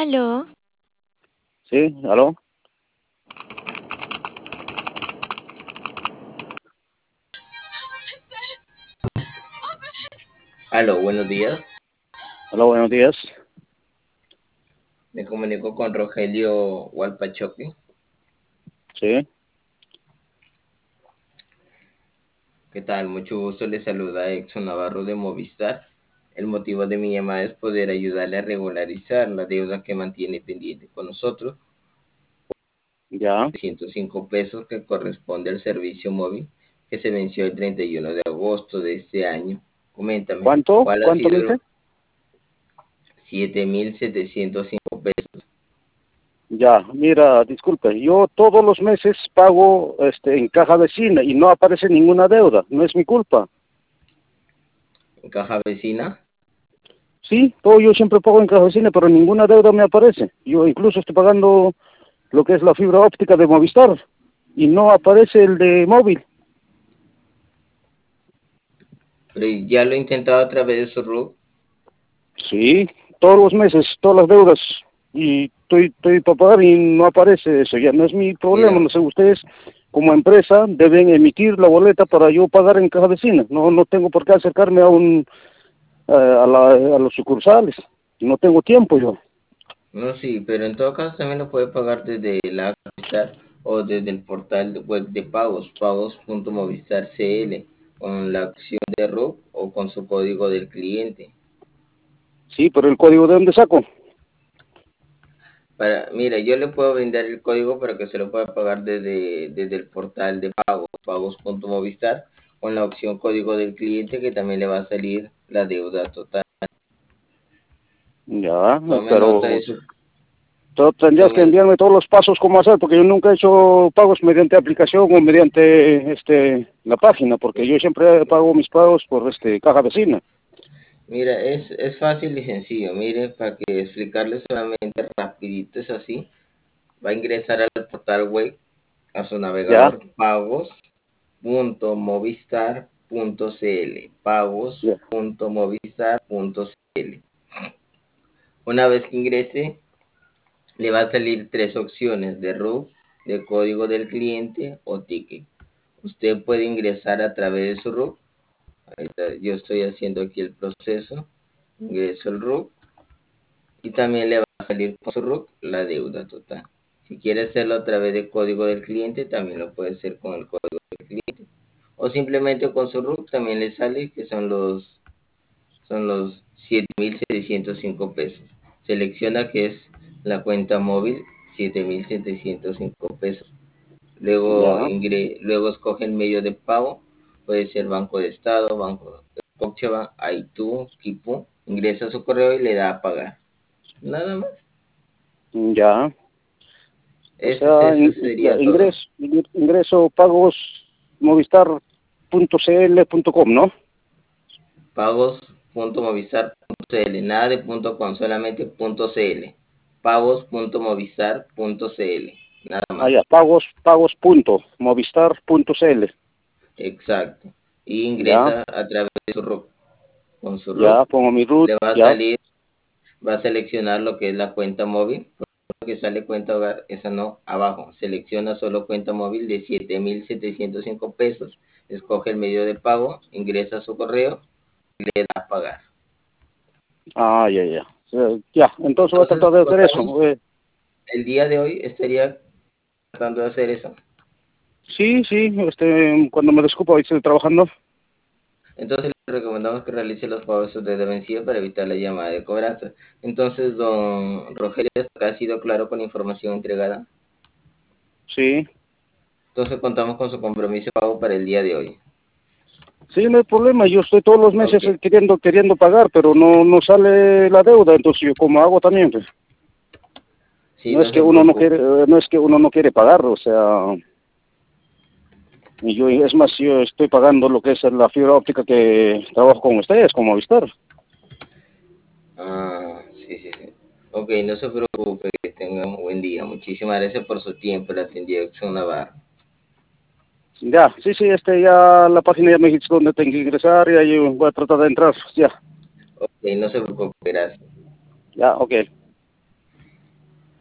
Aló, Sí, aló. Aló, buenos días. Aló, buenos días. Me comunico con Rogelio Walpachoque. Sí, ¿Qué tal? Mucho gusto. Le saluda Exxon Navarro de Movistar. El motivo de mi llamada es poder ayudarle a regularizar la deuda que mantiene pendiente con nosotros, ya. 105 pesos que corresponde al servicio móvil que se venció el 31 de agosto de este año. Coméntame, ¿Cuánto? ¿cuál ha ¿Cuánto me sido dice? el 7.705 pesos? Ya, mira, disculpe, yo todos los meses pago en caja vecina y no aparece ninguna deuda, no es mi culpa. En caja vecina? Sí, todo yo siempre pago en caja vecina, pero ninguna deuda me aparece. Yo incluso estoy pagando lo que es la fibra óptica de Movistar y no aparece el de móvil. Pero ya lo he intentado a través de su RUC. Sí, todos los meses, todas las deudas y estoy para pagar y no aparece eso, ya no es mi problema, Mira, no sé, ustedes como empresa deben emitir la boleta para yo pagar en caja vecina, no tengo por qué acercarme a los sucursales, no tengo tiempo yo. no, sí, pero en todo caso también lo puede pagar desde la app Movistar o desde el portal web de pagos, pagos.movistar CL, con la opción de RUC o con su código del cliente. Sí, pero el código de dónde saco. Mira, yo le puedo brindar el código para que se lo pueda pagar desde el portal de pagos, pagos.movistar, con la opción código del cliente que también le va a salir la deuda total. Ya, Tome nota de pero su, tendrías que tome, enviarme todos los pasos cómo hacer, porque yo nunca he hecho pagos mediante aplicación o mediante la página, porque yo siempre pago mis pagos por caja vecina. Mira, es fácil y sencillo. Mire, para que explicarle solamente rapidito es así. Va a ingresar al portal web, a su Ya, navegador pagos.movistar.cl, ya, pagos.movistar.cl. Una vez que ingrese, le va a salir tres opciones de RUC, de código del cliente o ticket. Usted puede ingresar a través de su RUC. Ahorita yo estoy haciendo aquí el proceso. Ingreso el RUC y también le va a salir con su RUC la deuda total. Si quiere hacerlo a través del código del cliente, también lo puede hacer con el código del cliente. O simplemente con su RUC también le sale que son los 7.705 pesos. Selecciona que es la cuenta móvil, 7.705 pesos. ya, Luego escoge el medio de pago, puede ser Banco de Estado, Banco de Scotiabank, Aitu, Kipu. Ingresa su correo y le da a pagar. Nada más. ya. O sea, Eso ya, sería todo. ingreso pagos movistar.cl.com, ¿no? Pagos.movistar.cl, nada de .com, solamente .cl. Pagos.movistar.cl, nada Ah, ya, más. movistar.cl. Exacto. Y Ya, ingresa a través de su RUC. Con su ya, RUC pongo mi root, le va a ya, salir, va a seleccionar lo que es la cuenta móvil. Lo que sale cuenta hogar, esa no, abajo. Selecciona solo cuenta móvil de 7.705 pesos. Escoge el medio de pago, ingresa su correo y le da a pagar. ya, ya. Ya, entonces voy a Entonces, tratar de hacer contamos, eso. el día de hoy estaría tratando de hacer eso. Sí, sí, cuando me descupo ahí estoy trabajando. Entonces, le recomendamos que realice los pagos desde vencido para evitar la llamada de cobranza. Entonces, don Rogelio, ¿ha sido claro con la información entregada? Sí, Entonces, contamos con su compromiso de pago para el día de hoy. sí, no hay problema. Yo estoy todos los meses Ok. queriendo pagar, pero no sale la deuda. Entonces, yo como hago también, pues. Sí, No es no que se uno no preocupe. quiere, no es que uno no quiere pagar, o sea, y yo, es más, yo estoy pagando lo que es la fibra óptica que trabajo con ustedes, como Avistar. Ah, sí, sí, sí. Ok, no se preocupe, que tenga un buen día. Muchísimas gracias por su tiempo. Le atendió Exxon Navarro. Ya, sí, sí, ya la página ya me dice dónde tengo que ingresar, y ahí voy a tratar de entrar, ya, Ok, no se preocupe, gracias. ya, ok.